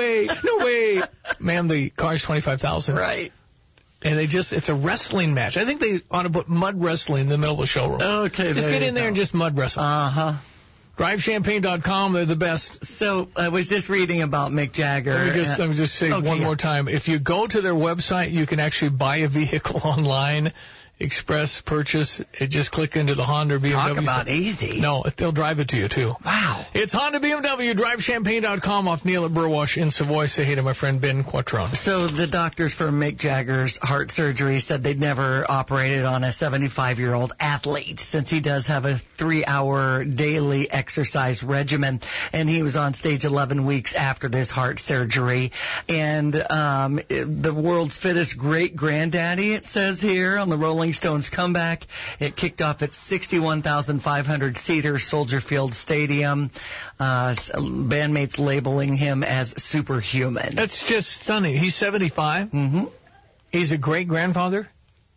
Man, the car's $25,000. Right. And it's a wrestling match. I think they ought to put mud wrestling in the middle of the showroom. Okay. Just get in there and just mud wrestle. Uh-huh. DriveChampaign.com, they're the best. So I was just reading about Mick Jagger. Let me just say one more time. If you go to their website, you can actually buy a vehicle online. Express purchase. Just click into the Honda BMW. Talk about easy. No, they'll drive it to you, too. Wow. It's Honda BMW. DriveChampaign.com off Neil at Burwash in Savoy. Say hey to my friend Ben Quattrone. So the doctors for Mick Jagger's heart surgery said they'd never operated on a 75-year-old athlete, since he does have a 3-hour daily exercise regimen, and he was on stage 11 weeks after this heart surgery. And the world's fittest great-granddaddy, it says here, on the Rolling Stones comeback. It kicked off at 61,500-seater Soldier Field Stadium. Bandmates labeling him as superhuman. That's just stunning. He's 75. Mm-hmm. He's a great-grandfather.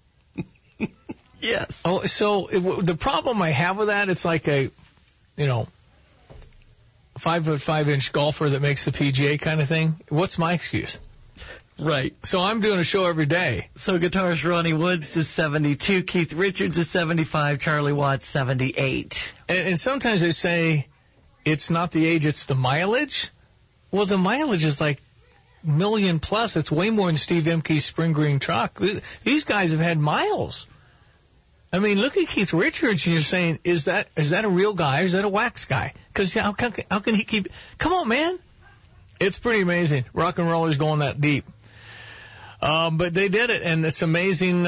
Yes. Oh, so the problem I have with that, it's like a, 5'5" golfer that makes the PGA kind of thing. What's my excuse? Right. So I'm doing a show every day. So guitarist Ronnie Woods is 72, Keith Richards is 75, Charlie Watts 78. And sometimes they say it's not the age, it's the mileage. Well, the mileage is like million plus. It's way more than Steve Emke's Spring Green truck. These guys have had miles. I mean, look at Keith Richards. And you're saying, is that a real guy or is that a wax guy? Because how can he keep? Come on, man. It's pretty amazing. Rock and rollers going that deep. But they did it, and it's amazing.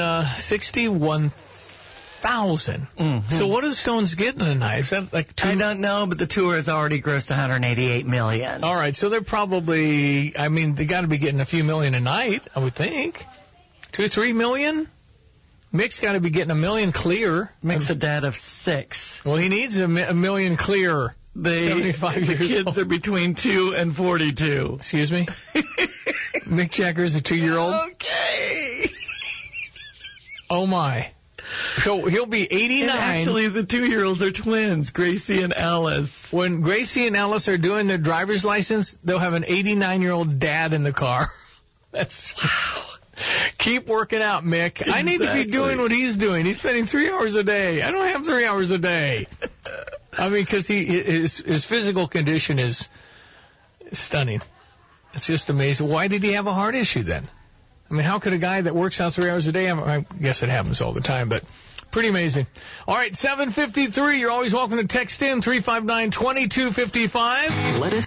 61,000. Mm-hmm. So what are the Stones getting tonight? Is that like I don't know, but the tour has already grossed $188 million. All right, so they're probably. I mean, they got to be getting a few million a night, I would think. 2-3 million. Mick's got to be getting $1 million clear. Mick's a dad of 6. Well, he needs $1 million clear. 75 years kids old. are between 2 and 42. Excuse me? Mick Jagger is a 2-year-old? Okay. Oh, my. So he'll be 89. And actually, the 2-year-olds are twins, Gracie and Alice. When Gracie and Alice are doing their driver's license, they'll have an 89-year-old dad in the car. That's... Wow. Keep working out, Mick. Exactly. I need to be doing what he's doing. He's spending 3 hours a day. I don't have 3 hours a day. I mean, because his physical condition is stunning. It's just amazing. Why did he have a heart issue then? I mean, how could a guy that works out 3 hours a day, I guess it happens all the time, but pretty amazing. All right, 7:53. You're always welcome to text in 359-2255. Let us.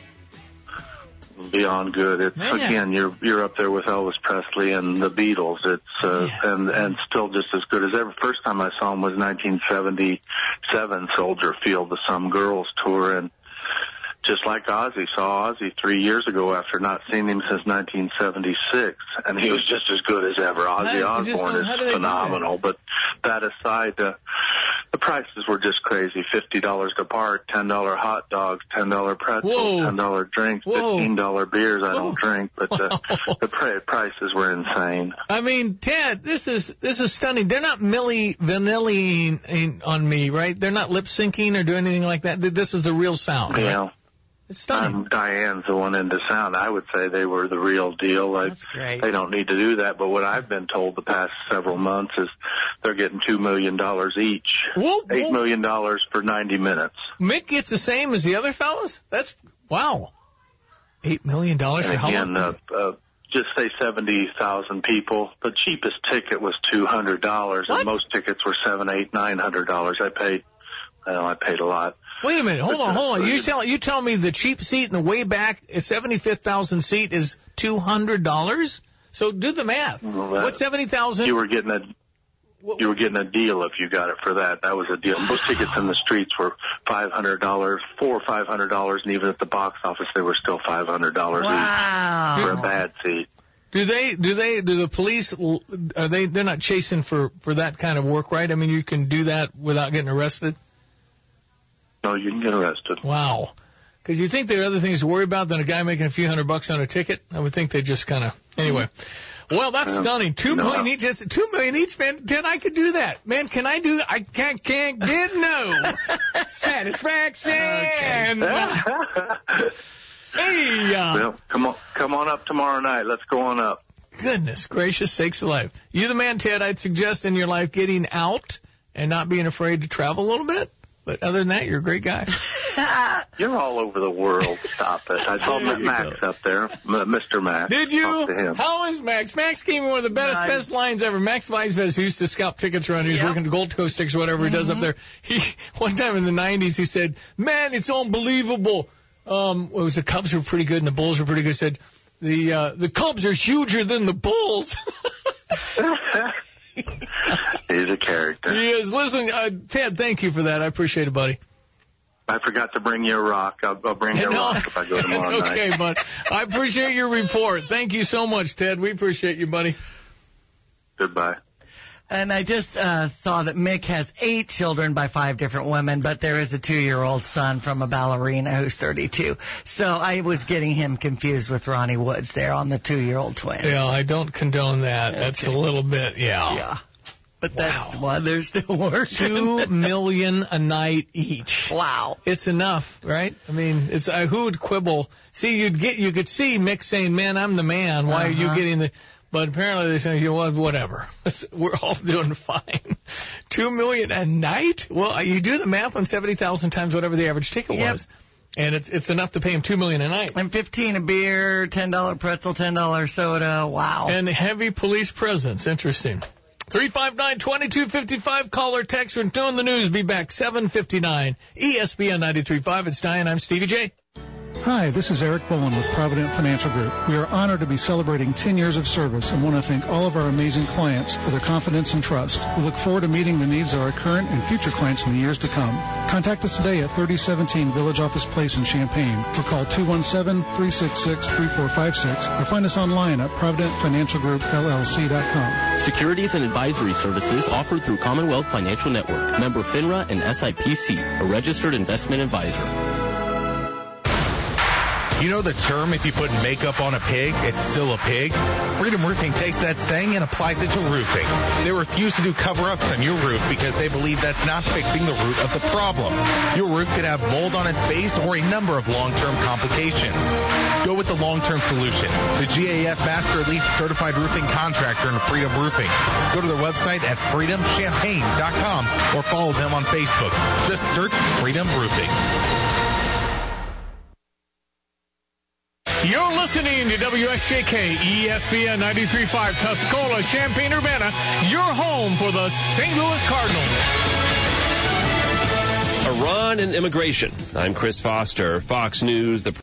Beyond good. It's again, you're up there with Elvis Presley and the Beatles. It's and still just as good as ever. First time I saw him was 1977, Soldier Field, the Some Girls tour, and just like Ozzy, saw Ozzy 3 years ago after not seeing him since 1976, and he was just as good as ever. Ozzy Osbourne is phenomenal, but that aside, the prices were just crazy. $50 to park, $10 hot dogs, $10 pretzels, $10 drinks, $15 beers. I don't drink, but the prices were insane. I mean, Ted, this is stunning. They're not Milli Vanilli on me, right? They're not lip syncing or doing anything like that. This is the real sound. Yeah. Right? It's stunning. Diane's the one into sound. I would say they were the real deal. That's great. They don't need to do that, but what I've been told the past several months is they're getting $2 million each. $8 million for 90 minutes. Mick gets the same as the other fellas? That's, wow. $8 million for how long? Just say 70,000 people. The cheapest ticket was $200, and most tickets were $700, $800, $900. I paid a lot. Wait a minute. Hold on. You tell me the cheap seat in the way back, 75,000 seat is $200? So do the math. What's 70,000? You were getting a deal if you got it for that. That was a deal. Most tickets in the streets were $500, $400 or $500, and even at the box office they were still $500 each for a bad seat. Do the police, they're not chasing for that kind of work, right? I mean, you can do that without getting arrested? No, you can get arrested. Wow. Because you think there are other things to worry about than a guy making a few $100 on a ticket? I would think they just kind of... Anyway. Well, that's stunning. $2 million each. That's $2 million each, man. Ted, I could do that. Man, can I do that? I can't get no satisfaction. Hey, well, come on up tomorrow night. Let's go on up. Goodness gracious sakes alive. You the man, Ted. I'd suggest in your life getting out and not being afraid to travel a little bit. But other than that, you're a great guy. You're all over the world. Stop it. I saw Max up there, Mr. Max. Did you? Talk to him. How is Max? Max gave me one of the best lines ever. Max Weisvez, who used to scalp tickets around. He was working the Gold Coast sticks or whatever he does up there. One time in the 90s, he said, man, it's unbelievable. The Cubs were pretty good and the Bulls were pretty good. He said, the Cubs are huger than the Bulls. He's a character. He is. Listen, Ted, thank you for that. I appreciate it, buddy. I forgot to bring you a rock. I'll bring you a rock if I go tomorrow night. That's okay, bud. I appreciate your report. Thank you so much, Ted. We appreciate you, buddy. Goodbye. And I just saw that Mick has 8 children by 5 different women, but there is a 2-year-old son from a ballerina who's 32. So I was getting him confused with Ronnie Woods there on the 2-year-old twins. Yeah, I don't condone that. Okay. That's a little bit, yeah. But that's why they're still working. $2 million a night each. Wow. It's enough, right? I mean, it's who would quibble? See, you could see Mick saying, "Man, I'm the man. Why are you getting the?" But apparently they say, whatever. We're all doing fine. $2 million a night? Well, you do the math on 70,000 times whatever the average ticket was. And it's enough to pay him $2 million a night. And $15 a beer, $10 pretzel, $10 soda. Wow. And heavy police presence. Interesting. 359-2255. Call or text. We're doing the news. Be back 7:59. ESPN 93.5. It's Diane. I'm Stevie J. Hi, this is Eric Bowen with Provident Financial Group. We are honored to be celebrating 10 years of service and want to thank all of our amazing clients for their confidence and trust. We look forward to meeting the needs of our current and future clients in the years to come. Contact us today at 3017 Village Office Place in Champaign or call 217-366-3456 or find us online at providentfinancialgroupllc.com. Securities and advisory services offered through Commonwealth Financial Network, member FINRA and SIPC, a registered investment advisor. You know the term, if you put makeup on a pig, it's still a pig? Freedom Roofing takes that saying and applies it to roofing. They refuse to do cover-ups on your roof because they believe that's not fixing the root of the problem. Your roof could have mold on its base or a number of long-term complications. Go with the long-term solution. The GAF Master Elite Certified Roofing Contractor in Freedom Roofing. Go to their website at freedomchampaign.com or follow them on Facebook. Just search Freedom Roofing. You're listening to WSJK ESPN 93.5 Tuscola, Champaign-Urbana, your home for the St. Louis Cardinals. Iran and immigration. I'm Chris Foster, Fox News. The